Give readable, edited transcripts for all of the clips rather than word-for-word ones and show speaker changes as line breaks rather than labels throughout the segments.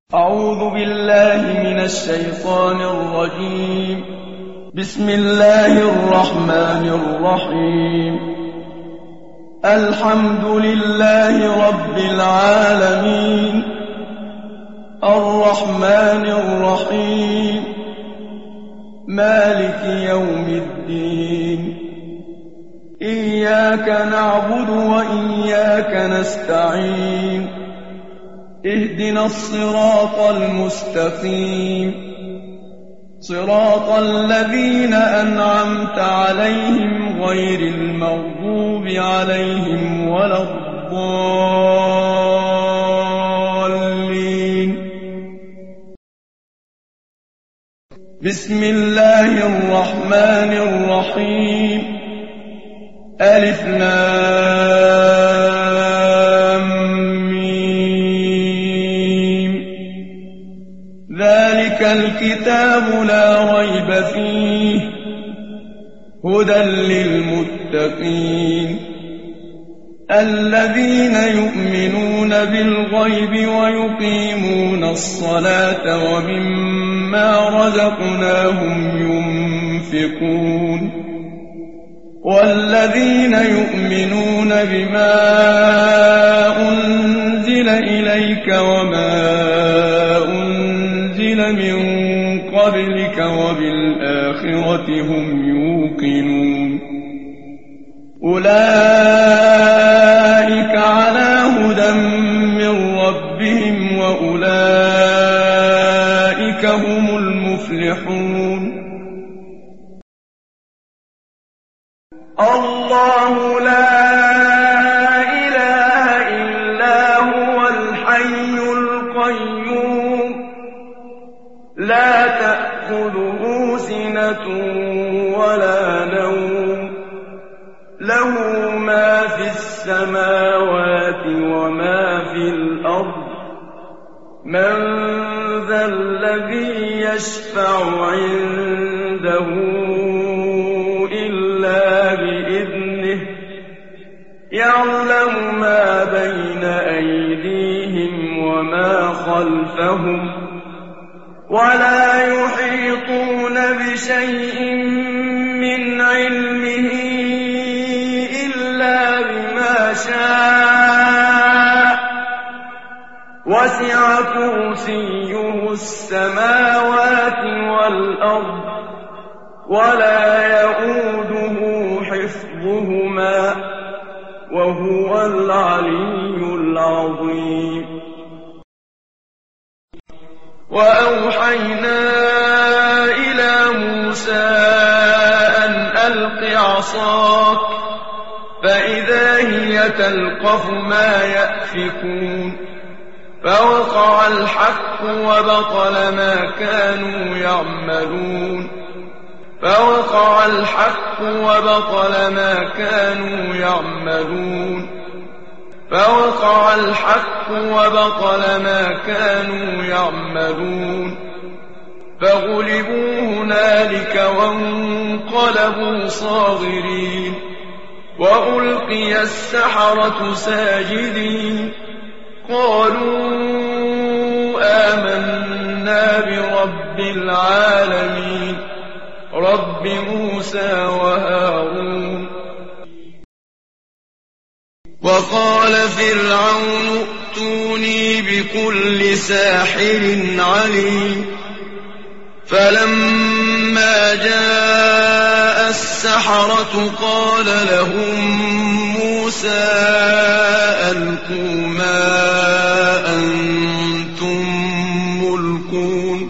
أعوذ بالله من الشيطان الرجيم. بسم الله الرحمن الرحيم. الحمد لله رب العالمين الرحمن الرحيم مالك يوم الدين. إياك نعبد وإياك نستعين. اهدنا الصراط المستقيم صراط الذين أنعمت عليهم غير المغضوب عليهم ولا الضالين. بسم الله الرحمن الرحيم. ألف لام ذلك الكتاب لا ريب فيه هدى للمتقين الذين يؤمنون بالغيب ويقيمون الصلاة ومما رزقناهم ينفقون والذين يؤمنون بما أنزل إليك وما من قبلك وبالآخرة هم يوقنون أولئك على هدى من ربهم وأولئك هم المفلحون. الله لا إله إلا هو الحي القيوم لا تأخذه سنة ولا نوم له ما في السماوات وما في الأرض من ذا الذي يشفع عنده إلا بإذنه يعلم ما بين أيديهم وما خلفهم ولا يحيطون بشيء من علمه إلا بما شاء وسع كرسيه السماوات والأرض ولا يئوده حفظهما وهو العلي العظيم. وأوحينا إلى موسى أن ألق عصاك فإذا هي تلقف ما يأفكون فوقع الحق وبطل ما كانوا يعملون فوقع الحق وبطل ما كانوا يعملون فوقع الحق وبطل ما كانوا يعملون فغلبوا هنالك وانقلبوا صاغرين وألقي السحرة ساجدين قالوا آمنا برب العالمين رب موسى وهارون. وقال فرعون ائتوني بكل ساحر عليم فلما جاء السحرة قال لهم موسى ألقوا ما أنتم ملقون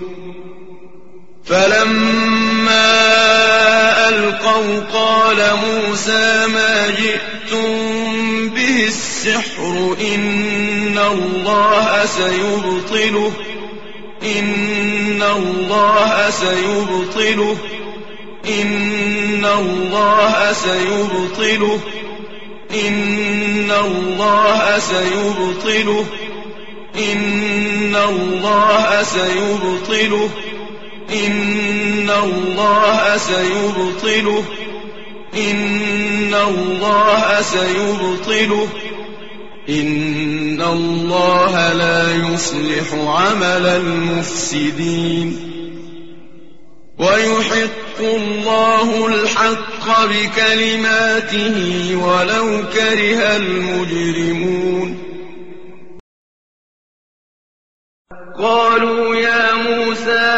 فلما ألقوا قال موسى ما جئتم به السحر إن الله سيبطله إن الله سيبطله إن الله سيبطله إن الله سيبطله إن الله سيبطله إن الله سيبطله إن الله سيبطله إن الله لا يصلح عمل المفسدين ويحق الله الحق بكلماته ولو كره المجرمون قالوا يا موسى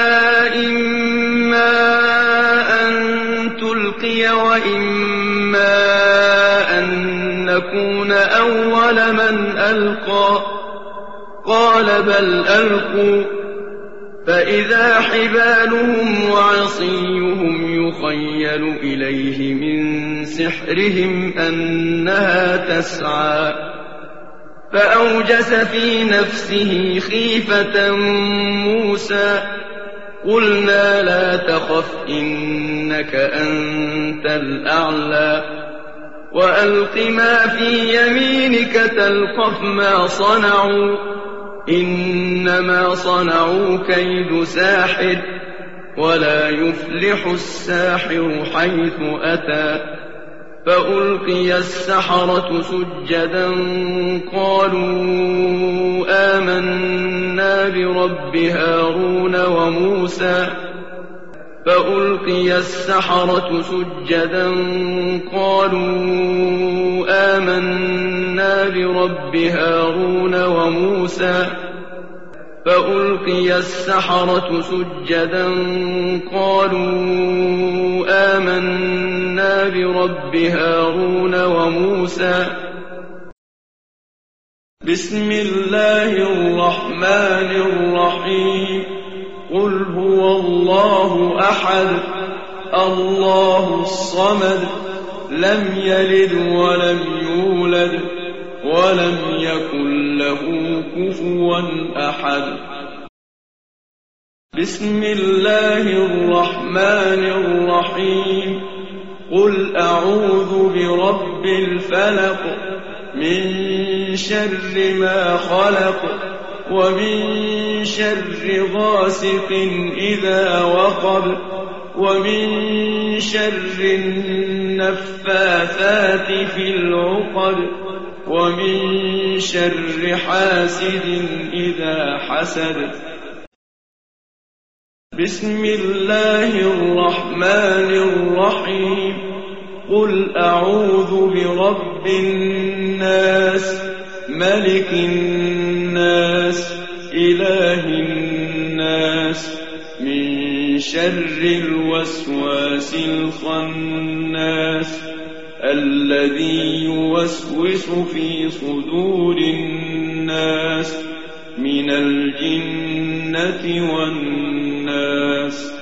إما أن تلقي وإما أن نكون أول من ألقى قال بل ألقوا فإذا حبالهم وعصيهم يخيل إليه من سحرهم أنها تسعى فأوجس في نفسه خيفة موسى قلنا لا تخف إنك أنت الأعلى وألق ما في يمينك تلقف ما صنعوا إنما صنعوا كيد ساحر ولا يفلح الساحر حيث أتى فألقي السحرة سجدا قالوا آمنا برب هارون وموسى فألقي السحرة سجدا قالوا آمنا برب هارون وموسى فألقي السحرة سجدا قالوا آمنا برب هارون وموسى بسم الله الرحمن الرحيم قل هو الله أحد الله الصمد لم يلد ولم يولد ولم يكن له كفوا أحد بسم الله الرحمن الرحيم قل أعوذ برب الفلق من شر ما خلق ومن شر غاسق إذا وقب ومن شر النفاثات في العقد ومن شر حاسد إذا حسد بسم الله الرحمن الرحيم قل أعوذ برب الناس ملك الناس إله الناس من شر الوسواس الخناس الذي يوسوس في صدور الناس من الجنة والناس